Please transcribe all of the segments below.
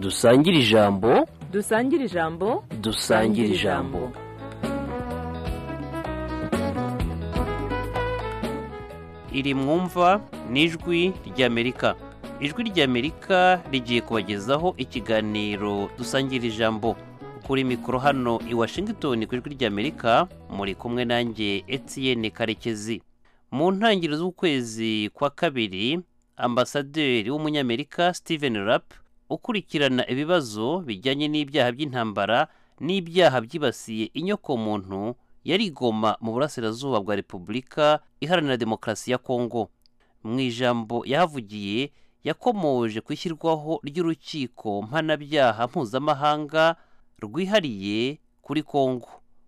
dusangire ijambo. dusangire ijambo. dusangire ijambo. iri mwumva ni ijwi ry'Amerika. Ijwi ry'Amerika rigiye kubagezaho ikiganiro dusangira ijambo. Kuri mikoro hano i Washington ku ijwi ry'Amerika muri kumwe nanjye Etienne Karekezi. Mu ntangiriro z'ukwezi kwa kabiri, ambasaderi w'umunyamerika Stephen Rapp ukurikirana ibibazo bijyanye n'ibyaha by'intambara n'ibyaha byibasiye inyokomuntu yari i Goma mu burasirazuba bwa Repubulika Iharanira Demokarasi ya Kongo. Mu ijambo yahavugiye yakomoje ku ishyirwaho ry'urukiko mpanabyaha mpuzamahanga rwihariye kuri Kongo,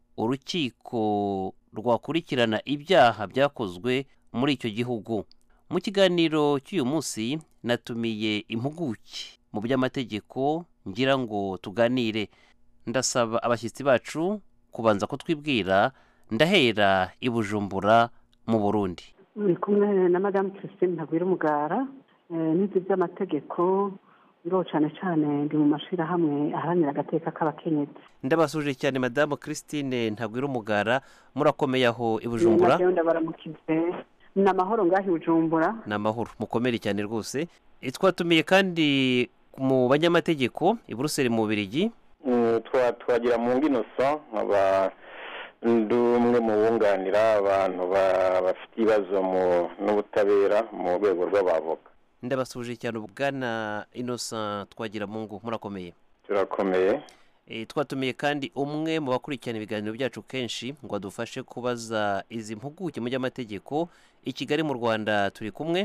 urukiko rwakurikirana ibyaha byakozwe muri icyo gihugu. Mu kiganiro cy'uyu munsi natumiye impuguke mu by'amategeko ngira ngo tuganire. Ndasaba abashyitsi bacu kubanza kutwibwira. Ndahera i Bujumbura mu Burundi. Muri kumwe na Madame Christine Ntagwirumugara, nizi by'amategeko biro cyane cyane ndi mu mashirahamwe aharanira agateka k'abakenyezi. Ndabasuje cyane Madame Christine Ntagwirumugara, murakomeye aho i Bujumbura? Ndabaramukize. Namahoro ngahi Bujumbura. Namahoro, mukomere cyane rwose. Twatumiye kandi mu banyamategeko i Buruseli mu Bubiligi. Twagira mu Innocent nkaba ndumwe mu bunganira abantu bafite ibibazo n'ubutabera mu rwego rw'abavoka. Ndabasuje cyane Bwana Innocent Twagiramungu, murakomeye? Turakomeye. Twatumiye kandi umwe mu bakurikirana ibiganiro byacu kenshi ngo adufashe kubaza izi mpuguke mu by'amategeko i Kigali mu Rwanda. Turi kumwe.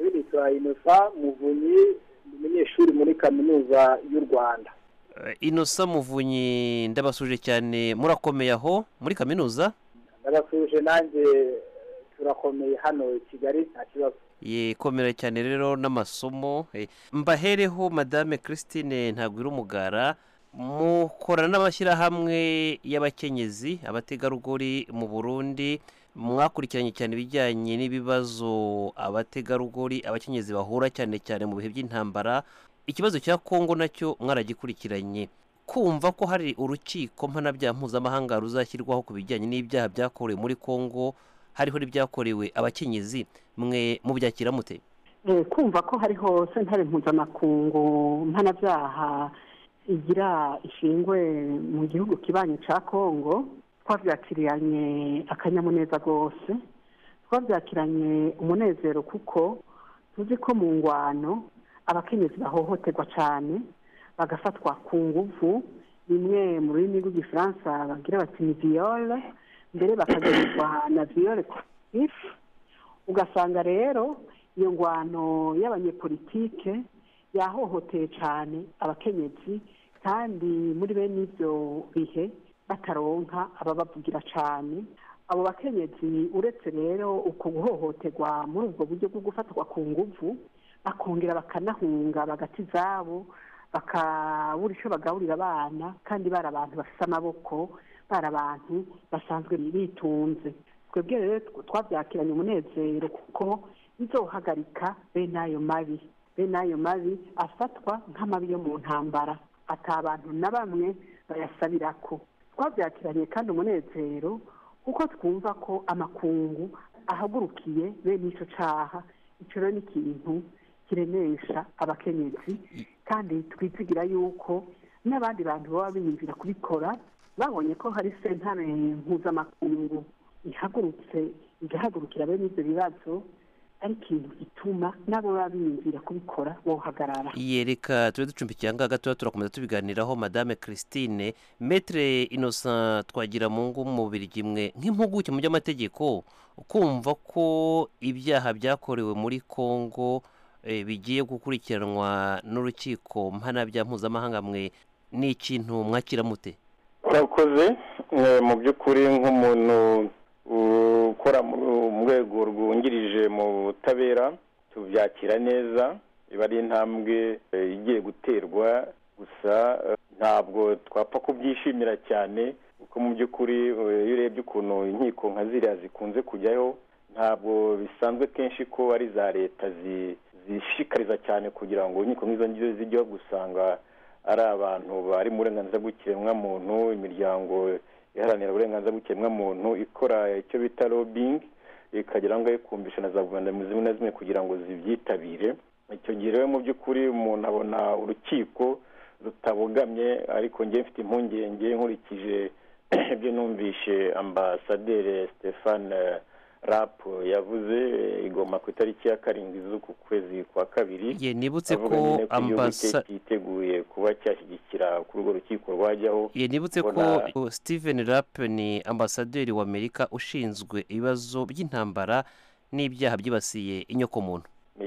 Innocent Muvunyi, umunyeshuri muri kaminuza y'u Rwanda. Innocent Muvunyi, ndabasuje cyane, murakomeye aho muri kaminuza? Ndabasuje nanjye, turakomeye hano i Kigali nta kibazo. Komera cyane rero n'amasomo. Mbahereho Madame Christine Ntagwirumugara, mukorana n'amashyirahamwe y'abakenyezi abategarugori mu Burundi, mwakurikiranye cyane ibijyanye n'ibibazo abategarugori abakenyezi bahura cyane cyane mu bihe by'intambara. Ikibazo cya Kongo nacyo mwaragikurikiranye. Kumva ko hari urukiko mpanabyaha mpuzamahanga ruzashyirwaho ku bijyanye n'ibyaha byakorewe muri Kongo, hariho n'ibyakorewe abakenyezi, mwe mubyakira mute? Kumva ko hariho sentare mpuzamakungu mpanabyaha igira ishingwe mu gihugu kibanyi ca Kongo, twabyakiranye akanyamuneza rwose, twabyakiranye umunezero kuko tuzi ko mu ngwano abakenyezi bahohoterwa cyane bagafatwa ku nguvu, bimwe mu rurimi rw'igifaransa bagira bati ni viole, mbere bakagerezwa na viole coercitive. Ugasanga rero iyo ngwano y'abanyepolitike yahohoteye cyane abakenyezi, kandi muri bene ibyo bihe bataronka ababavugira cyane. Abo bakenyezi uretse rero uko guhohoterwa muri ubwo buryo bwo gufatwa ku nguvu, bakongera bakanahunga bagati zabo, bakabura icyo bagaburira abana, kandi bari abantu bafite amaboko, bari abantu basanzwe bitunze. Twebwe rero twabyakiranye umunezero kuko bizohagarika bene ayo mabi afatwa nk'amabi yo mu ntambara, atabantu na bamwe bayasabirako. Twabyakiranye kandi umunezero kuko twumva ko amakungu ahagurukiye bene icyo caha. Icyo rero ni ikintu kiremesha abakenyezi, kandi twizigira yuko n'abandi bantu baba biyumvira kubikora, babonye ko hari sentare mpuzamakungu ihagurutse igahagurukira bene ibyo bibazo, ari ikintu gituma nabo baba biyumvira kubikora bohagarara. Reka tube ducumbikiye aha ngaha gatoya, turakomeza tubiganiraho. Madame Christine, Maître Innocent Twagiramungu mu Bubiligi, mwe nk'impuguke mu by'amategeko, kumva ko ibyaha byakorewe muri Kongo bigiye gukurikiranwa n'urukiko mpanabyaha mpuzamahanga, mwe ni ikintu mwakira mute? Urakoze. Mu by'ukuri nk'umuntu ukora mu rwego rwungirije mu butabera tubyakira neza. Iba ari intambwe igiye guterwa, gusa ntabwo twapfa kubyishimira cyane kuko mu by'ukuri iyo urebye ukuntu inkiko nka ziriya zikunze kujyayo, ntabwo bisanzwe kenshi ko ari za leta zishikariza cyane kugira ngo inkiko nk'izo ngizo zijyeho. Gusanga ari abantu bari mu burenganzira bw'ikiremwamuntu, imiryango iharanira uburenganzira bw'ikiremwamuntu ikora icyo bita lobbying, ikagira ngo ikumbisha na za guverinoma zimwe na zimwe kugira ngo zibyitabire. Icyo gihe rero mu by'ukuri umuntu abona urukiko rutabogamye, ariko njye mfite impungenge nkurikije ibyo numvishe ambasaderi Stéphane Rapp yavuze igoma ku itariki ya 7 z'uku kwezi kwa kabiri. Nibutse ko yiteguye kuba cyashyigikira kuri urwo rukiko rwajyaho. Nibutse ko Stephen Rapp ni ambasaderi wa Amerika ushinzwe ibibazo by'intambara n'ibyaha byibasiye inyokomuntu.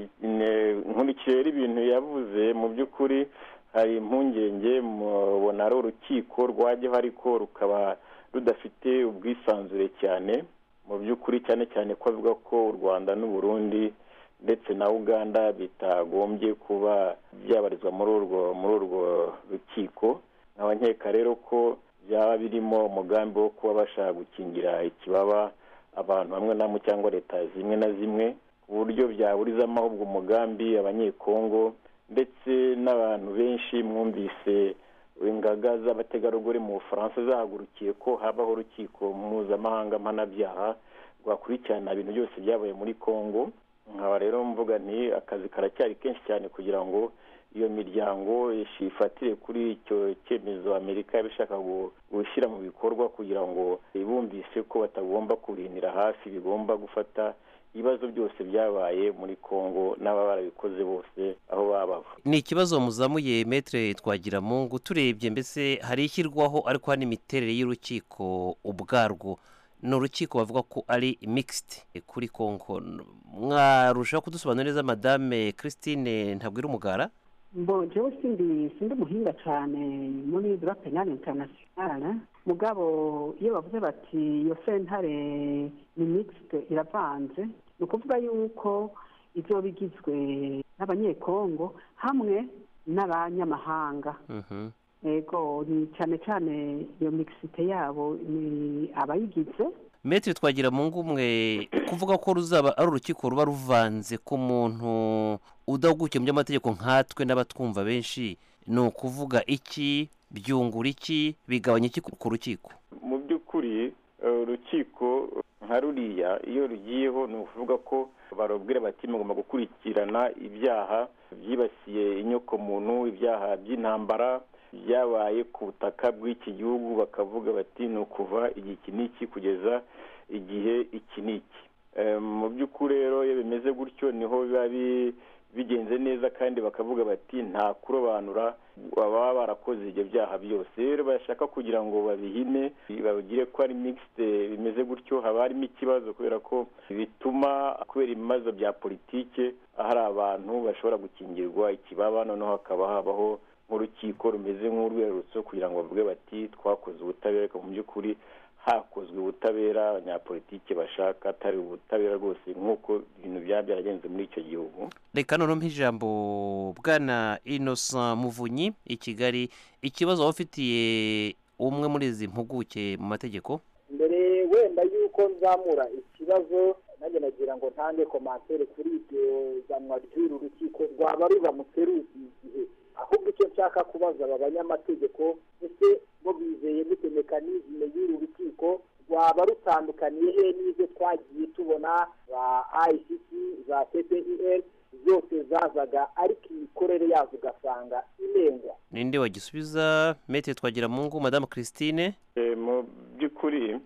Nkurikije ibintu yavuze mu by'ukuri hari impungenge, mubona ari urukiko rwajyaho ariko rukaba rudafite ubwisanzure cyane mu by'ukuri, cyane cyane ko avuga ko u Rwanda n'u Burundi ndetse na Uganda bitagombye kuba byabarizwa muri urwo rukiko. nkaba nkeka rero ko byaba birimo umugambi wo kuba bashaka gukingira ikibaba abantu bamwe namwe cyangwa leta zimwe na zimwe, ku buryo byaburizamo ahubwo umugambi abanyekongo ndetse n'abantu benshi. Mwumvise ingaga z'abategarugori mu Bufaransa zahagurukiye ko habaho urukiko mpuzamahanga mpanabyaha rwakurikirana ibintu byose byabaye muri Kongo. nkaba rero mvuga nti akazi karacyari kenshi cyane kugira ngo iyo miryango ifatire kuri icyo cyemezo Amerika yabishaka gushyira mu bikorwa, kugira ngo ibumvise ko batagomba kurinira hafi, bigomba gufata ibibazo byose byabaye muri Kongo n'ababa barabikoze bose aho baba. Ni ikibazo muzamuye Maître Twagiramungu, turebye mbese hari ishyirwaho ariko hari n'imiterere y'urukiko ubwarwo. Ni urukiko bavuga ko ari mixed kuri Kongo. Mwarushaho kudusobanurira neza Madame Christine Ntabwirumugara? jewe sindi muhinga cyane muri droit penal international, mugabo iyo bavuze bati iyo sentare ni mixed iravanze, ni ukuvuga yuko ibyo bigizwe n'abanyekongo hamwe n'abanyamahanga. Ego ni cyane cyane iyo mixite yabo ni abayigize. Maître Twagiramungu, mwe kuvuga ko ruzaba ari urukiko ruba ruvanze ku muntu udahugukiye mu by'amategeko nkatwe n'abatwumva benshi, ni ukuvuga iki? Byungura iki? Bigabanya iki ku rukiko? Mu by'ukuri urukiko nka ruriya iyo rugiyeho ni ukuvuga ko barabwira bati mugomba gukurikirana ibyaha byibasiye inyokomuntu, ibyaha by'intambara byabaye ku butaka bw'iki gihugu, bakavuga bati ni ukuva igihe iki n'iki kugeza igihe iki n'iki. Mu by'ukuri rero iyo bimeze gutyo niho biba bigenze neza, kandi bakavuga bati nta kurobanura baba barakoze ibyo byaha byose. Rero bashaka kugira ngo babihine babigire ko ari mixed, bimeze gutyo haba harimo ikibazo, kubera ko bituma kubera ibibazo bya politike hari abantu bashobora gukingirwa ikibaba, noneho hakaba habaho nk'urukiko rumeze nk'urwerutso kugira ngo bavuge bati twakoze ubutabera. Mu by'ukuri hakozwe ubutabera abanyapolitike bashaka, atari ubutabera rwose nk'uko ibintu byaragenze muri icyo gihugu. Reka noneho mp'ijambo Bwana Innocent Muvunyi i Kigali, ikibazo wafitiye umwe muri izi mpuguke mu mategeko. Mbere wenda yuko nzamura ikibazo nanjye nagira ngo ntange komantere kuri ibyo zanwa ry'uru rukiko rwaba ruramutse ruzi igihe. Ahubwo icyo nshaka kubaza aba banyamategeko, ese bo bizeye gute mekanizme y'uru rukiko rwaba rutandukaniye he n'ibyo twagiye tubona ba ICC za TPIR zose zazaga, ariko imikorere yazo ugasanga inengwa? Ninde wagisubiza? Maître Twagiramungu, Madame Christine? Mu by'ukuri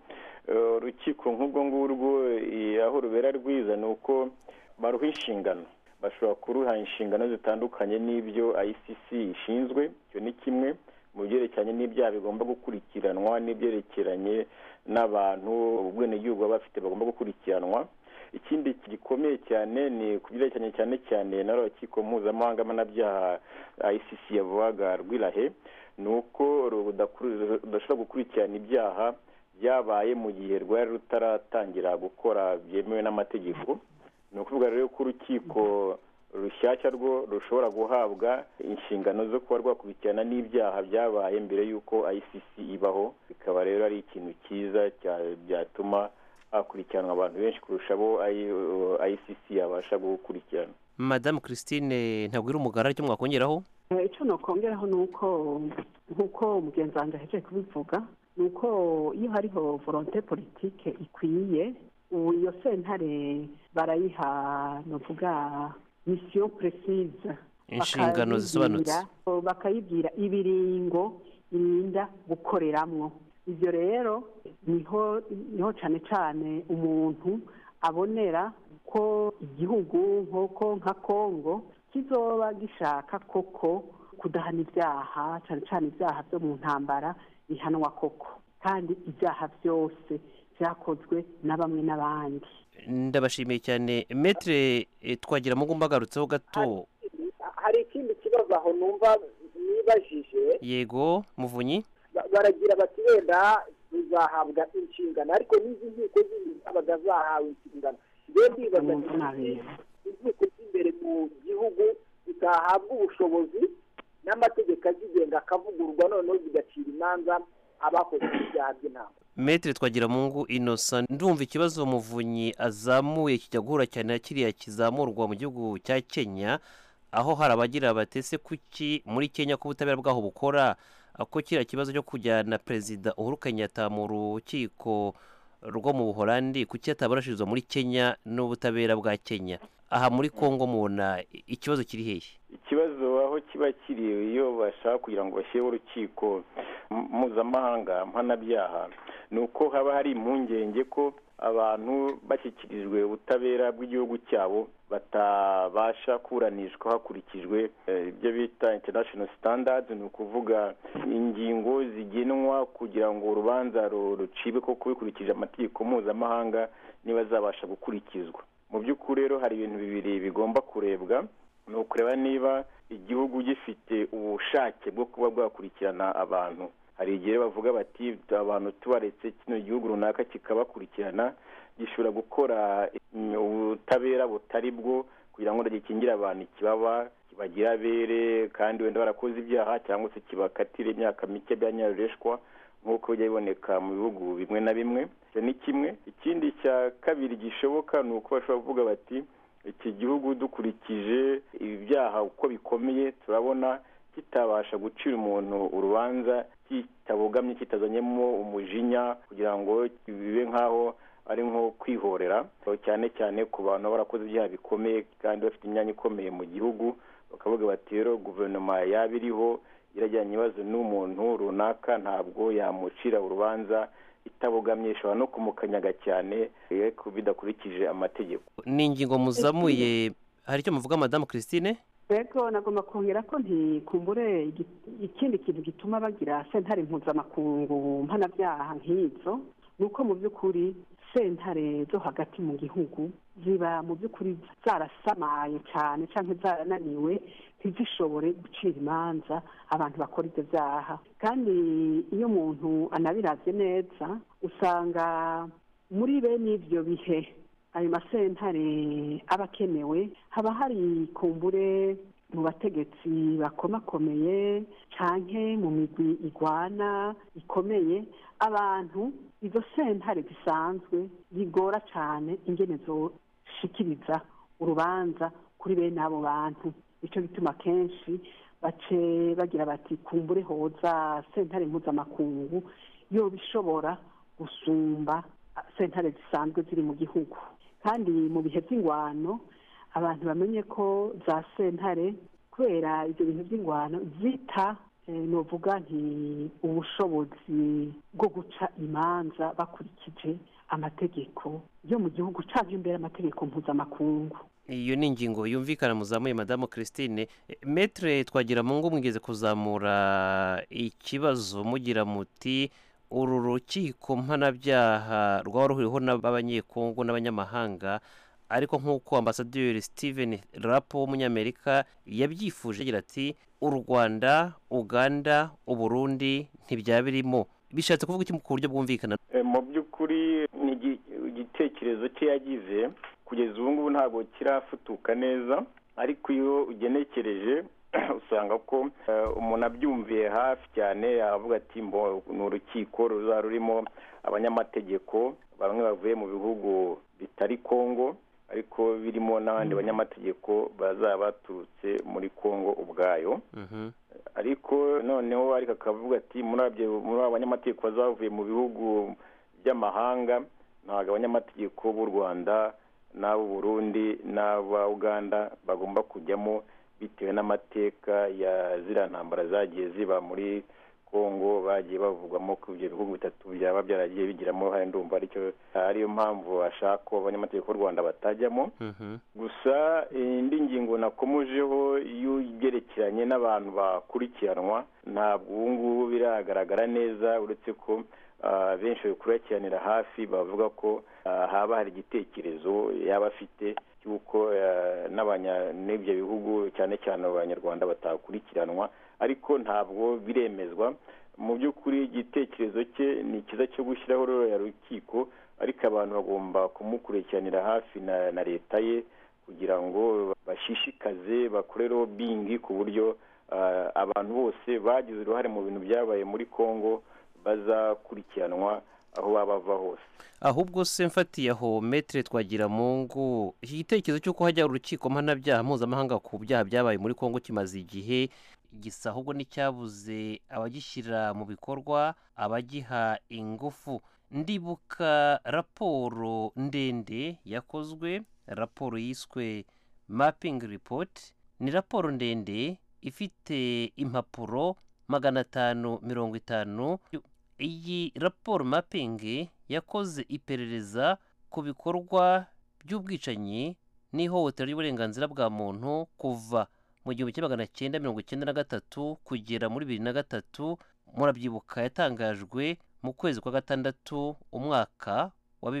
urukiko nk'ubwo ngurwo aho rubera rwiza ni uko baruha inshingano, bashobora kuruha inshingano zitandukanye n'ibyo ICC ishinzwe. Icyo ni kimwe mu byerekeranye n'ibyaha bigomba gukurikiranwa n'ibyerekeranye n'abantu ubwenegihugu baba bafite bagomba gukurikiranwa. Ikindi gikomeye cyane ni ku byerekeranye cyane cyane n'urukiko mpuzamahanga mpanabyaha ICC yavugaga rw'Irahe, ni uko rudashobora gukurikirana ibyaha byabaye mu gihe rwari rutaratangira gukora byemewe n'amategeko. Ni ukuvuga rero ko urukiko rushyashya rwo rushobora guhabwa inshingano zo kuba rwakurikirana n'ibyaha byabaye mbere y'uko ICC ibaho. Bikaba rero ari ikintu cyiza byatuma hakurikiranwa abantu benshi kurusha abo ICC yabasha gukurikirana. Madame Christine Ntabwirumugara, icyo mwakongeraho? icyo nokongeraho ni uko nk'uko umugenzi wanjye ahejeje kubivuga ni uko iyo hariho volonte politike ikwiye ubu iyo sentare barayiha novuga misiyo precise, inshingano zisobanutse, bakayibwira ibiringo irinda gukoreramwo. Ibyo rero niho cyane cyane umuntu abonera ko igihugu nk'uko nka Kongo kizoba gishaka koko kudahana ibyaha, cyane cyane ibyaha byo mu ntambara bihanwa koko, kandi ibyaha byose byakozwe na bamwe n'abandi. ndabashimiye cyane. Maître Twagiramungu mbagarutseho gato, hari ikindi kibazo aho numva nibajije. yego Muvunyi. Baragira bati wenda tuzahabwa inshingano, ariko n'izi nkiko zindi zabaga zahawe inshingano, rero ndibaza inkiko z'imbere mu gihugu zitahabwa ubushobozi n'amategeko azigenga akavugururwa, noneho zigacira imanza abakoze ibyaha by'intambara. Maître Twagiramungu Innocent, ndumva ikibazo Muvunyi azamuye kijya guhura cyane na kiriya kizamurwa mu gihugu cya Kenya, aho hari abagira batese kuki muri Kenya ko ubutabera bwaho bukora, ko kiriya kibazo cyo kujyana Perezida Uhuru Kenyatta mu rukiko rwo mu Buholandi kuki atabarashirizwa muri Kenya n'ubutabera bwa Kenya. Aha muri Kongo mubona ikibazo kiri hehe? Ikibazo aho kiba kiri iyo bashaka kugira ngo bashyireho urukiko mpuzamahanga mpanabyaha ni uko haba hari impungenge ko abantu bashyikirijwe ubutabera bw'igihugu cyabo batabasha kuburanishwa hakurikijwe ibyo bita international standards, ni ukuvuga ingingo zigenwa kugira ngo urubanza rucibe ko bikurikije amategeko mpuzamahanga niba zabasha gukurikizwa. Mu by'ukuri rero hari ibintu bibiri bigomba kurebwa, ni ukureba niba igihugu gifite ubushake bwo kuba bwakurikirana abantu. Hari igihe bavuga bati abantu tubaretse kino gihugu runaka kikabakurikirana gishobora gukora ubutabera butari bwo kugira ngo gikingire abantu ikibaba, kibagira abere kandi wenda barakoze ibyaha cyangwa se kibakatire imyaka mike byanyarureshwa nk'uko bijya biboneka mu bihugu bimwe na bimwe. Icyo ni kimwe. Ikindi cya kabiri gishoboka ni uko bashobora kuvuga bati iki gihugu dukurikije ibi byaha uko bikomeye turabona kitabasha gucira umuntu urubanza kitabogamye, kitazanyemo umujinya kugira ngo bibe nk'aho ari nko kwihorera, cyane cyane ku bantu barakoze ibyaha bikomeye kandi bafite imyanya ikomeye mu gihugu. Bakavuga bati rero guverinoma yaba iriho irajyanye ibibazo n'umuntu runaka ntabwo yamucira urubanza itabogamye, ishobora no kumukanyaga cyane bidakurikije amategeko. Ni ingingo muzamuye, hari icyo muvuga Madame Christine? Rego nagomba kongera ko ntikumbure ikindi kintu gituma bagira sentare mpuzamakungu mpanabyaha nk'izo ni uko mu by'ukuri sentare zo hagati mu gihugu ziba mu by'ukuri zarasamaye cyane cyangwa zarananiwe ntizishobore gucira imanza abantu bakora ibyo byaha. Kandi iyo umuntu anabiravye neza usanga muri bene ibyo bihe ayo masentare aba akenewe, haba hari kumbure mu bategetsi bakomakomeye canke mu migwi igwana ikomeye abantu izo sentare zisanzwe zigora cyane ingene zoshikiriza urubanza kuri bene abo bantu. Icyo bituma kenshi bace bagira bati kumbure hoza sentare mpuzamakungu yo bishobora gusumba sentare zisanzwe ziri mu gihugu. Kandi mu bihe by'ingwano abantu bamenye ko za sentare kubera ibyo bintu by'ingwano zita novuga nti ubushobozi bwo guca imanza bakurikije amategeko yo mu gihugu cyangwa imbere amategeko mpuzamakungu. Iyo ni ingingo yumvikana muzamuye Madame Christine. Maître Twagiramungu mwigeze kuzamura ikibazo mugira muti uru rukiko mpanabyaha rwaba ruhuriweho n'abanyekongo n'abanyamahanga, ariko nk'uko Ambasaderi Steven Rapo w'umunyamerika yabyifuje agira ati u Rwanda, Uganda, Uburundi ntibyaba birimo. Bishatse kuvuga iki ku buryo bwumvikana? Mu by'ukuri ni igitekerezo cye yagize kugeza ubu ngubu ntabwo kirafutuka neza, ariko iyo ugenekereje usanga ko umuntu abyumviye hafi cyane yavuga ati ni urukiko ruzaba rurimo abanyamategeko bamwe bavuye mu bihugu bitari Kongo, ariko birimo n'abandi banyamategeko bazaba baturutse muri Kongo ubwayo. Ariko noneho ariko akavuga ati muri abo banyamategeko bazavuye mu bihugu by'amahanga, ntabwo abanyamategeko b'u Rwanda n'abo Burundi n'aba Uganda bagomba kujyamo bitewe n'amateka ya ziriya ntambara zagiye ziba muri Kongo, bagiye bavugwamo ko ibyo bihugu bitatu byaba byaragiye bigiramo uruhare. Ndumva ariyo mpamvu ashaka ko abanyamategeko b'u Rwanda batajyamo. Gusa indi ngingo nakomojeho y'ibyerekeranye n'abantu bakurikiranwa, ntabwo ubu ngubu biragaragara neza, uretse ko benshi bakurikiranira hafi bavuga ko haba hari igitekerezo yaba afite cy'uko n'ibyo bihugu cyane cyane abanyarwanda batakurikiranwa, ariko ntabwo biremezwa. Mu by'ukuri igitekerezo cye ni cyiza cyo gushyiraho ruriya rukiko, ariko abantu bagomba kumukurikiranira hafi na leta ye kugira ngo bashishikaze bakore lobbying ku buryo abantu bose bagize uruhare mu bintu byabaye muri Kongo bazakurikiranwa aho baba bava hose. Ahubwo se mfatiye aho Maître Twagiramungu, iki gitekerezo cy'uko hajya urukiko mpanabyaha mpuzamahanga ku byaha byabaye muri Kongo kimaze igihe, gisa ahubwo n'icyabuze abagishyira mu bikorwa, abagiha ingufu. Ndibuka raporo ndende yakozwe, raporo yiswe mapping report. Ni raporo ndende ifite impapuro 550. Iyi raporo mapping yakoze iperereza ku bikorwa by'ubwicanyi n'ihohotera ry'uburenganzira bwa muntu kuva mu 1993 kugera muri 2003. Murabyibuka yatangajwe mu kwezi kwa gatandatu umwaka wa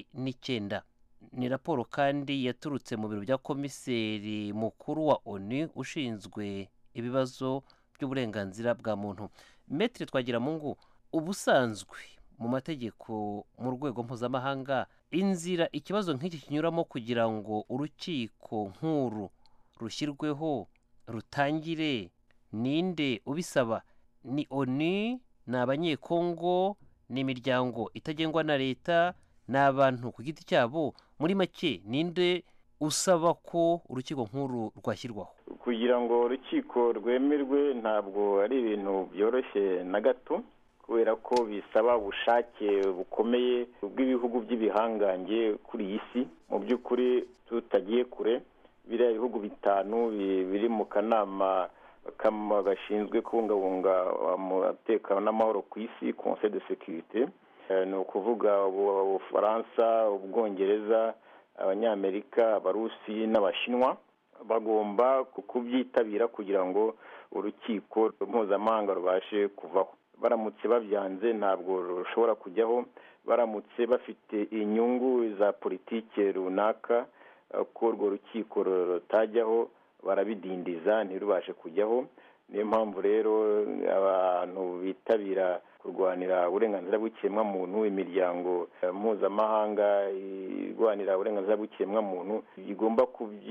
2009. Ni raporo kandi yaturutse mu biro bya komiseri mukuru wa ONU ushinzwe ibibazo by'uburenganzira bwa muntu. Maître Twagiramungu, ubusanzwe mu mategeko mu rwego mpuzamahanga, inzira ikibazo nk'iki kinyuramo kugira ngo urukiko nk'uru rushyirweho rutangire, ninde ubisaba? Ni ONU, ni abanyekongo, ni imiryango itagengwa na leta, ni abantu ku giti cyabo? Muri make ninde usaba ko urukiko nk'uru rwashyirwaho? Kugira ngo urukiko rwemerwe ntabwo ari ibintu byoroshye na gato, kubera ko bisaba ubushake bukomeye bw'ibihugu by'ibihangange kuri iyi si. Mu by'ukuri tutagiye kure, biriya bihugu bitanu biri mu kanama gashinzwe kubungabunga umutekano n'amahoro ku isi, Conseil de Sécurité, ni ukuvuga Ubufaransa, Ubwongereza, Abanyamerika, Abarusi n'Abashinwa, bagomba kubyitabira kugira ngo urukiko mpuzamahanga rubashe kuvaho. Baramutse babyanze ntabwo rushobora kujyaho. Baramutse bafite inyungu za politike runaka ko urwo rukiko rutajyaho, barabidindiza ntirubashe kujyaho. Niyo mpamvu rero abantu bitabira kurwanira uburenganzira bw'ikiremwamuntu, imiryango mpuzamahanga irwanira uburenganzira bw'ikiremwamuntu igomba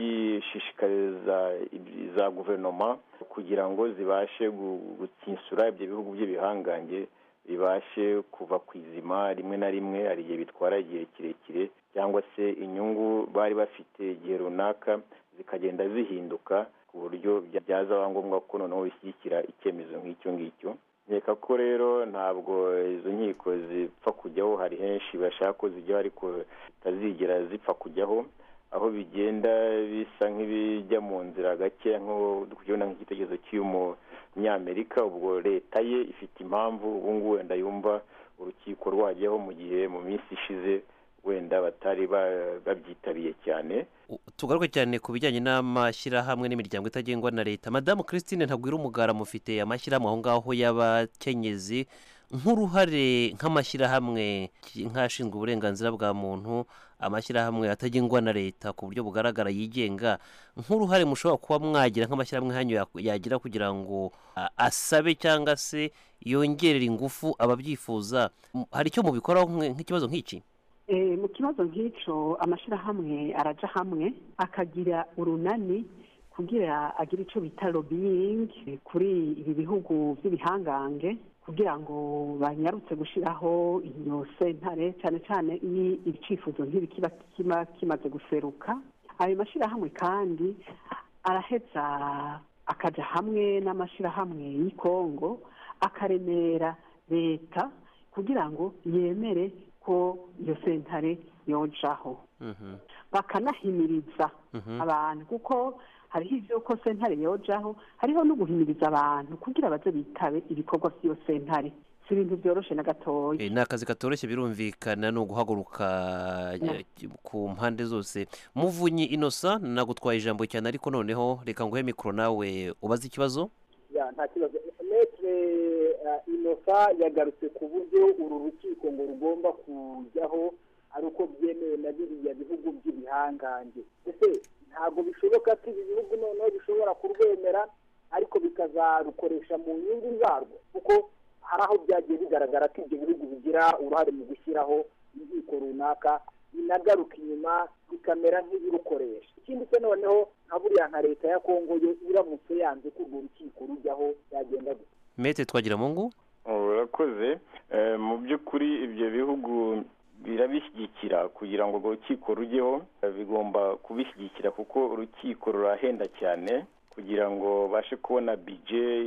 kubyishishikariza za guverinoma kugira ngo zibashe gutsinsura ibyo bihugu by'ibihangange, bibashe kuva ku izima. Rimwe na rimwe hari igihe bitwara igihe kirekire, cyangwa se inyungu bari bafite igihe runaka zikagenda zihinduka ku buryo byazaba ngombwa ko noneho bishyigikira icyemezo nk'icyo ngicyo. Nkeka ko rero ntabwo izo nkiko zipfa kujyaho, hari henshi bashaka ko zijyaho ariko zitazigera zipfa kujyaho, aho bigenda bisa nk'ibijya mu nzira gake, nko kubona nk'igitekerezo cy'umunyamerika. Ubwo leta ye ifite impamvu ubu ngubu wenda yumva urukiko rwajyaho, mu gihe mu minsi ishize wenda batari babyitabiye cyane. Tugaruke cyane ku bijyanye n'amashyirahamwe n'imiryango itagengwa na leta. Madamu Christine Ntagwirumugara, mufite amashyirahamwe aho ngaho y'abakenyezi, nk'uruhare nk'amashyirahamwe nk'ashinzwe uburenganzira bwa muntu, amashyirahamwe atagengwa na leta ku buryo bugaragara yigenga, nk'uruhare mushobora kuba mwagira nk'amashyirahamwe hanyu yagira kugira ngo asabe cyangwa se yongerera ingufu ababyifuza, hari icyo mubikoraho nk'ikibazo nk'iki? Mu kibazo nk'icyo amashyirahamwe araja hamwe akagira urunani kugira agire icyo bita lobbying kuri ibi bihugu by'ibihangange, kugira ngo banyarutse gushyiraho iyo sentare cyane cyane iyo icyifuzo nk'ibi kiba kimaze guseruka. ayo mashyirahamwe kandi araheza akajya hamwe n'amashyirahamwe y'i Kongo akaremera leta kugira ngo yemere ko iyo sentare yojaho. bakanahimiriza abantu kuko hariho ibyo ko sentare yojaho, hariho no guhimiriza abantu kugira baze bitabe ibikorwa by'iyo sentare. si ibintu byoroshye na gatoya. ni akazi katoroshye birumvikana, ni uguhaguruka ku mpande zose. Muvunyi Innocent nagutwaye ijambo cyane, ariko noneho reka nguhe mikoro nawe ubaze ikibazo. nta kibazo. Maître Innocent yagarutse ku buryo uru rukiko ngo rugomba kujyaho ari uko byemewe na biriya bihugu by'ibihangange. ese ntabwo bishoboka ko ibi bihugu noneho bishobora kurwemera ariko bikazarukoresha mu nyungu zarwo, kuko hari aho byagiye bigaragara ko ibyo bihugu bigira uruhare mu gushyiraho inkiko runaka binagaruka inyuma bikamera nk'ibirukoresha. ikindi se noneho nka buriya nka leta ya Kongo yo iramutse yanze ko urwo rukiko rujyaho byagenda gusa. Maître Twagiramungu. urakoze. mu by'ukuri ibyo bihugu birabishyigikira kugira ngo urwo rukiko rujyeho, bigomba kubishyigikira kuko urukiko rurahenda cyane. kugira ngo bashe kubona bije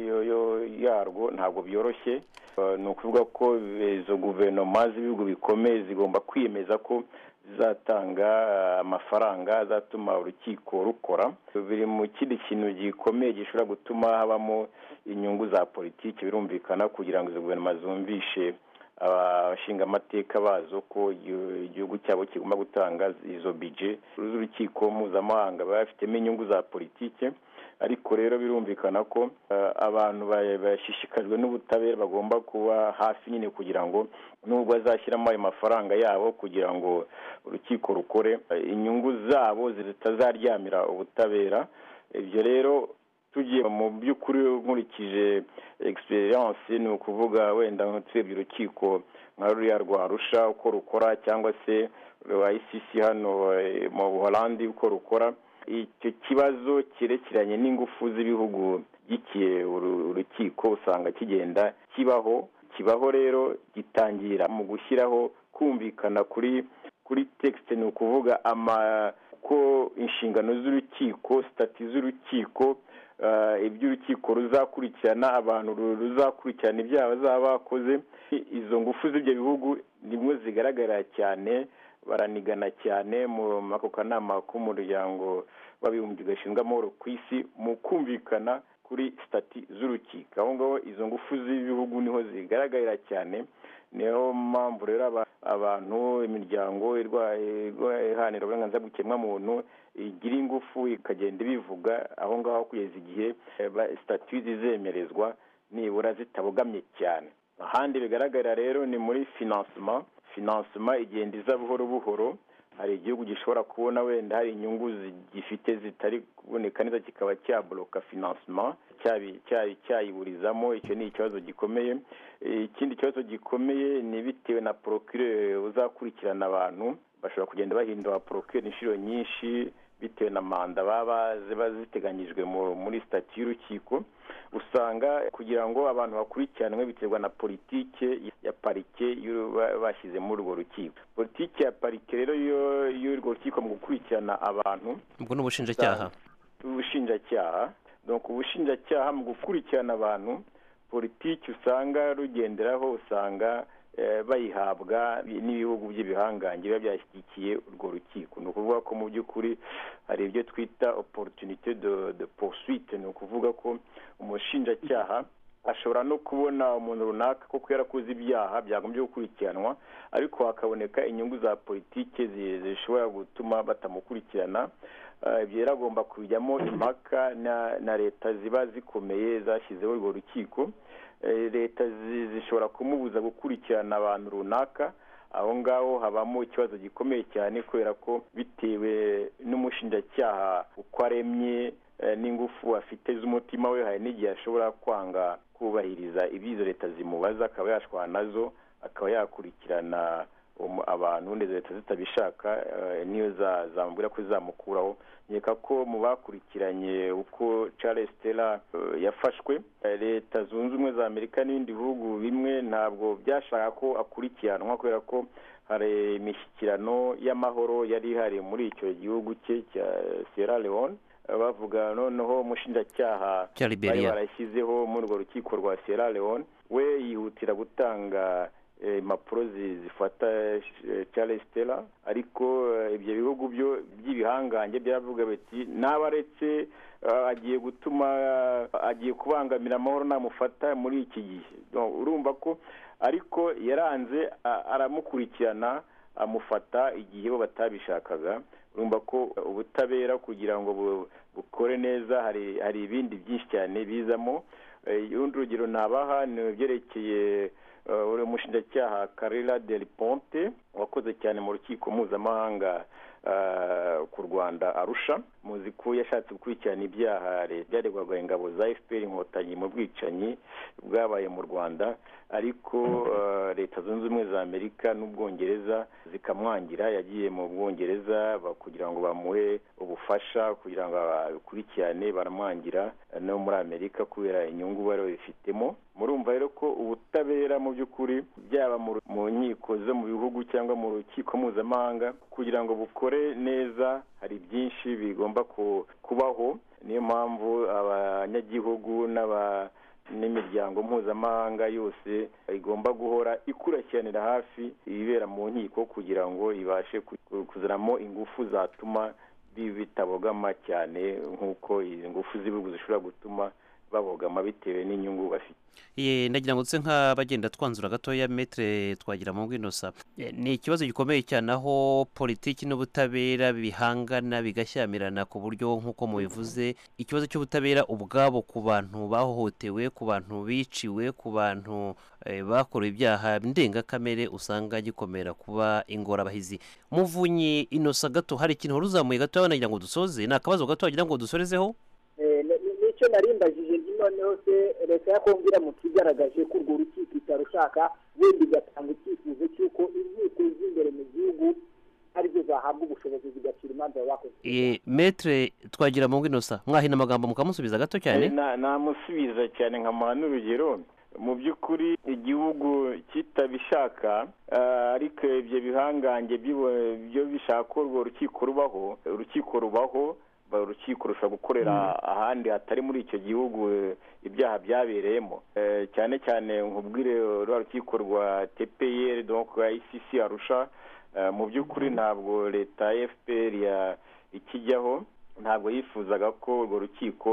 yarwo ntabwo byoroshye. ni ukuvuga ko izo guverinoma z'ibihugu bikomeye zigomba kwiyemeza ko zizatanga amafaranga azatuma urukiko rukora. biri mu kindi kintu gikomeye gishobora gutuma habamo inyungu za politiki, birumvikana, kugira ngo izo guverinoma zumvishe abashinga amateka bazo ko igihugu cyabo kigomba gutanga izo bije z'urukiko mpuzamahanga. baba bafitemo inyungu za politiki, ariko rero birumvikana ko abantu bashishikajwe n'ubutabera bagomba kuba hafi nyine kugira ngo nubwo bazashyiramo ayo mafaranga yabo kugira ngo urukiko rukore, inyungu zabo zitazaryamira ubutabera. ibyo rero tugiye mu by'ukuri nkurikije experience, ni ukuvuga wenda nk'uturebye urukiko nka ruriya rwa Arusha uko rukora, cyangwa se rwa ICC hano mu Buholandi uko rukora, icyo kibazo cyerekeranye n'ingufu z'ibihugu gikiye urukiko usanga kigenda kibaho rero gitangira mu gushyiraho kumvikana kuri text. ni ukuvuga ko inshingano z'urukiko, stati z'urukiko, iby'urukiko ruzakurikirana, abantu ruzakurikirana ibyaha bazaba bakoze. izo ngufu z'ibyo bihugu nimwe zigaragara cyane, baranigana cyane mu ako kanama k'umuryango w'abibumbye gashinzwe amahoro ku isi mu kumvikana kuri stati z'urukiko. aho ngaho izo ngufu z'ibihugu niho zigaragarira cyane. niyo mpamvu rero abantu, imiryango iharanira uburenganzira bw'ikiremwamuntu igira ingufu ikagenda ibivuga aho ngaho kugeza igihe stati zizemerezwa nibura zitabogamye cyane. ahandi bigaragara rero ni muri financement igenda iza buhoro buhoro. hari igihugu gishobora kubona wenda hari inyungu gifite zitari kuboneka neza, kikaba cyabloka financement cyayiburizamo. icyo ni ikibazo gikomeye. ikindi kibazo gikomeye ni bitewe na procureur uzakurikirana abantu, bashobora kugenda bahindura procureur inshuro nyinshi bitewe na manda ziba ziteganyijwe muri stati y'urukiko. usanga kugira ngo abantu bakurikiranwe biterwa na politike ya parike bashyize muri urwo rukiko. politike ya parike rero y'urwo rukiko mu gukurikirana abantu, ubwo ni ubushinjacyaha. donc ubushinjacyaha mu gukurikirana abantu, politiki usanga rugenderaho, usanga bayihabwa n'ibihugu by'ibihangange biba byashyigikiye urwo rukiko. ni ukuvuga ko mu by'ukuri hari ibyo twita opportunité de poursuite. ni ukuvuga ko umushinjacyaha ashobora no kubona umuntu runaka koko yarakoze ibyaha byagombye gukurikiranwa, ariko hakaboneka inyungu za politiki zishobora gutuma batamukurikirana. ibyo rero agomba kujyamo impaka na leta ziba zikomeye zashyizeho urwo rukiko. leta zishobora kumubuza gukurikirana abantu runaka. aho ngaho habamo ikibazo gikomeye cyane, kubera ko bitewe n'umushinjacyaha uko aremye n'ingufu afite z'umutima we, hari n'igihe ashobora kwanga kubahiriza ibyizo leta zimubaza, akaba yashwana nazo, akaba yakurikirana abantu ndetse leta zitabishaka niyo zamubwira ko zamukuraho. nkeka ko mu bakurikiranye uko Charles Taylor yafashwe, leta zunze ubumwe za Amerika n'ibindi bihugu bimwe ntabwo byashaka ko akurikiranwa kubera ko hari imishyikirano y'amahoro yari ihari muri icyo gihugu cye cya Sierra Leone. Bavuga noneho umushinjacyaha bari barashyizeho muri urwo rukiko rwa Sierra Leone, we yihutira gutanga impapuro zifata Charles Taylor, ariko ibyo bihugu byo by'ibihangange byavuga biti n'abaretse agiye kubangamira amahoro namufata muri iki gihe. Urumva ko ariko yaranze aramukurikirana amufata igihe bo batabishakaga. Urumva ko ubutabera kugira ngo bukore neza hari ibindi byinshi cyane bizamo. Urundi rugero nabaha ni byerekeye umushinjacyaha Carrera Del Ponte wakoze cyane mu rukiko mpuzamahanga ku Rwanda Arusha. Muzi ko yashatse gukurikirana ibyaha byaregwaga ingabo za FPR inkotanyi mu bwicanyi bwabaye mu Rwanda, ariko leta zunze ubumwe za Amerika n'Ubwongereza zikamwangira. Yagiye mu Bwongereza kugira ngo bamuhe ubufasha kugira ngo akurikirane, baramwangira no muri Amerika kubera inyungu bari babifitemo. Murumva rero ko ubutabera mu by'ukuri byaba mu nkiko zo mu bihugu cyangwa mu rukiko mpuzamahanga kugira ngo bukore neza hari byinshi bigomba kubaho. Niyo mpamvu abanyagihugu n'imiryango mpuzamahanga yose igomba guhora ikurikiranira hafi ibibera mu nkiko kugira ngo ibashe kuzanamo ingufu zatuma bitabogama cyane nk'uko izi ngufu z'ibihugu zishobora gutuma babogama bitewe n'inyungu bafite. Ndagira ngo nk'abagenda twanzura gatoya Maître Twagiramungu Innocent, ni ikibazo gikomeye cyane aho politiki n'ubutabera bihangana bigashyamirana ku buryo nk'uko mubivuze ikibazo cy'ubutabera ubwabo ku bantu bahohotewe, ku bantu biciwe, ku bantu bakorewe ibyaha ndengakamere usanga gikomera kuba ingorabahizi. Muvunyi Innocent, gato hari ikintu uzamuye gato nagira ngo dusoze, ni akabazo gato wagira ngo dusorezeho. Nicyo narimbajije noneho se leta ya Kongo iramutse igaragaje ko urwo rukiko itarushaka, wenda igatanga icyifuzo cy'uko inkiko z'imbere mu gihugu arizo zahabwa ubushobozi zigacira imanza bakoze. Maître Twagiramungu Innocent, mwahina amagambo mukamusubiza gato cyane. Namusubiza cyane nkamuha n'urugero. Mu by'ukuri igihugu kitabishaka, ariko ibyo bihangange byo bishaka ko urwo rukiko rubaho, urukiko rushobora gukorera ahandi hatari muri icyo gihugu ibyaha byabereyemo. Cyane cyane nkubwire rwa rukiko rwa TPR donc ICC Arusha, mu by'ukuri ntabwo leta ya FPR ikijyaho, ntabwo yifuzaga ko urwo rukiko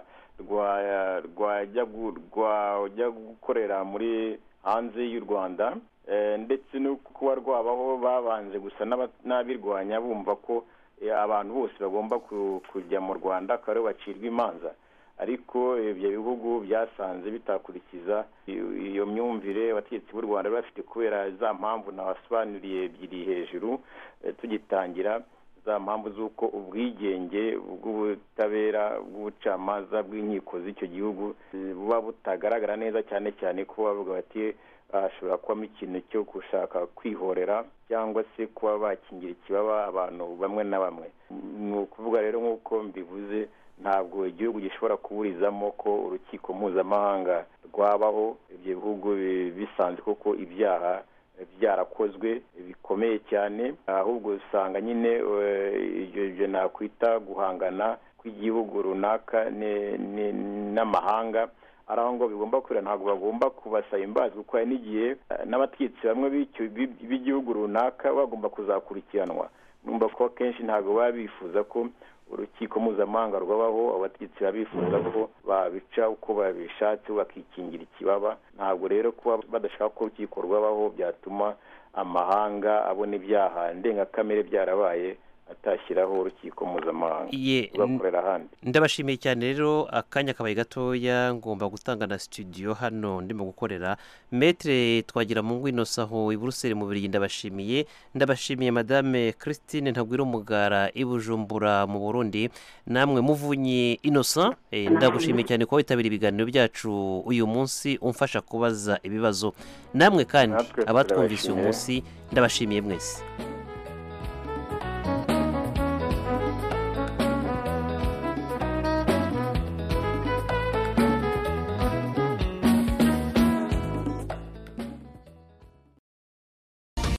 rwajya gukorera muri hanze y'u Rwanda, ndetse no kuba rwabaho babanje gusa n'abirwanya bumva ko abantu bose bagomba kujya mu Rwanda akaba bacirwa imanza. Ariko ibyo bihugu byasanze bitakurikiza iyo myumvire abategetsi b'u Rwanda bafite kubera za mpamvu nabasobanuriye ebyiri hejuru tugitangira, za mpamvu z'uko ubwigenge bw'ubutabera bw'ubucamanza bw'inkiko z'icyo gihugu buba butagaragara neza, cyane cyane ko bavuga bati hashobora kubamo ikintu cyo gushaka kwihorera cyangwa se kuba bakingira ikibaba abantu bamwe na bamwe. Ni ukuvuga rero nk'uko mbivuze, ntabwo igihugu gishobora kuburizamo ko urukiko mpuzamahanga rwabaho ibyo bihugu bisanze koko ibyaha byarakozwe bikomeye cyane, ahubwo usanga nyine ibyo nakwita guhangana kw'igihugu runaka n'amahanga ari aho ngo bigomba kurira. Ntabwo bagomba kubasaba imbabazi kuko hari n'igihe n'abategetsi bamwe b'igihugu runaka bagomba kuzakurikiranwa. Numva ko akenshi ntabwo baba bifuza ko urukiko mpuzamahanga rwabaho, abategetsi baba bifuza ko babica uko babishatse bakikingira ikibaba. Ntabwo rero kuba badashaka ko urukiko rwabaho byatuma amahanga abona ibyaha ndengakamere byarabaye atashyiraho urukiko mpuzamahanga rugakorera ahandi. Ndabashimiye cyane rero, akanya kabaye gatoya, ngomba gutanga na studio hano ndimo gukorera. Maître Twagiramungu Innocent aho i Buruseli mu Bubiligi ndabashimiye Madame Christine Ntagwirumugara i Bujumbura mu Burundi, namwe Muvunyi Innocent ndagushimiye cyane ko witabira ibiganiro byacu uyu munsi umfasha kubaza ibibazo. Namwe kandi abatwumvise uyu munsi ndabashimiye mwese.